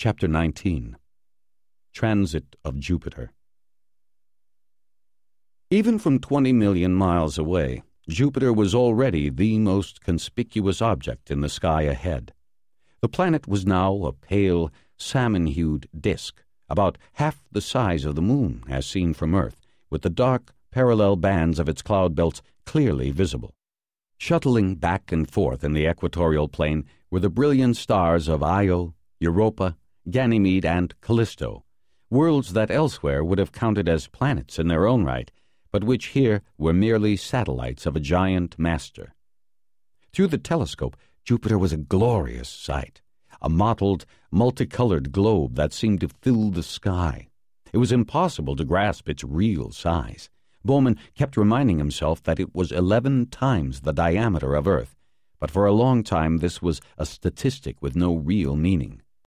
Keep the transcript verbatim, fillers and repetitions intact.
Chapter nineteen. Transit of Jupiter. Even from twenty million miles away, Jupiter was already the most conspicuous object in the sky ahead. The planet was now a pale, salmon-hued disk, about half the size of the moon as seen from Earth, with the dark, parallel bands of its cloud belts clearly visible. Shuttling back and forth in the equatorial plane were the brilliant stars of Io, Europa, Ganymede, and Callisto, worlds that elsewhere would have counted as planets in their own right, but which here were merely satellites of a giant master. Through the telescope, Jupiter was a glorious sight, a mottled, multicolored globe that seemed to fill the sky. It was impossible to grasp its real size. Bowman kept reminding himself that it was eleven times the diameter of Earth, but for a long time this was a statistic with no real meaning.